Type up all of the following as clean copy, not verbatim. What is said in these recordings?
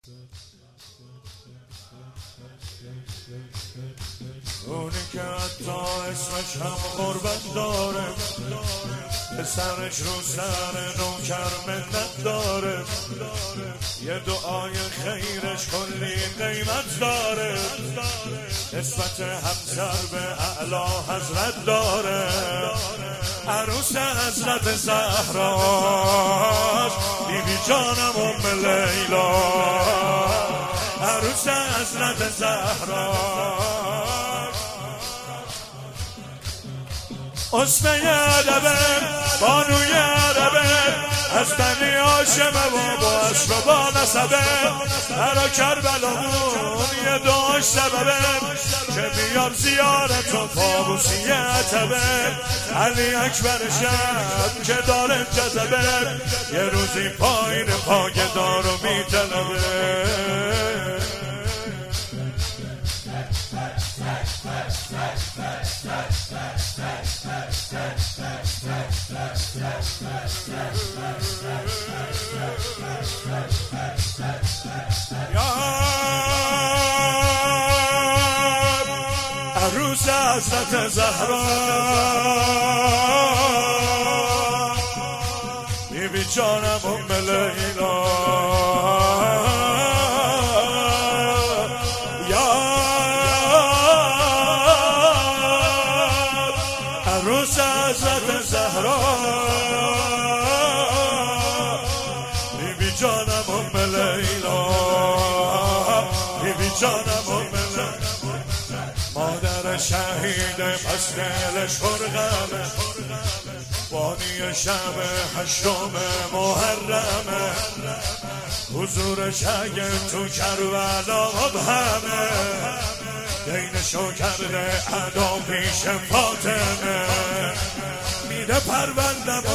اونی که حتی اسمش هم غربت داره، پسرش رو سر نوکر منت داره، یه دعای خیرش کلی قیمت داره، نسبت همسر به اعلی حضرت داره. عروس حضرت زهراست بیبی جانم ام لیلا، عروس حضرت زهراست اسمه عربه، بانوی عربه، از بنی هاشمه و با اصل و با نسبه. برا کربلامون یه دعاش سببه که بیام زیارت و فابوسی عتبه. علی اکبر شب که داره جذبه، یه روزی پایین پاگدار رو میطلبه. عروس حضرت زهرا بیبی جانم ام لیلا، عروس حضرت زهرا بیبی جانم ام لیلا، بیبی جانم ام لیلا. مادر شهید پس دلش فرغمه، بانی شب هشتم محرمه، حضورش اگه تو کربلا مبهمه، دینشو کرده ادا پیش فاطمه. میده پروندم و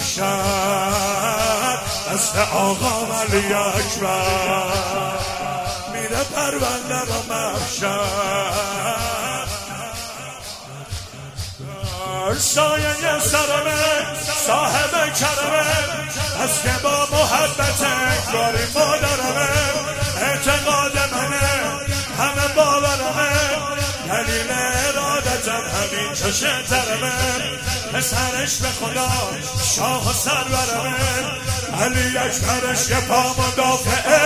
محشر دست آقا علی اکبر، میده پروندم و محشر سایه سرمه، صاحب کرمه، از که با محبت اکباری مادرمه. اعتقاد منه همه باورمه، دلیل ارادتم همین چشه ترمه. پسرش به خدا شاه و سرورمه، علی اکبرش یه پا مدافع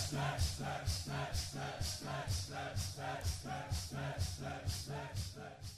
حرمه.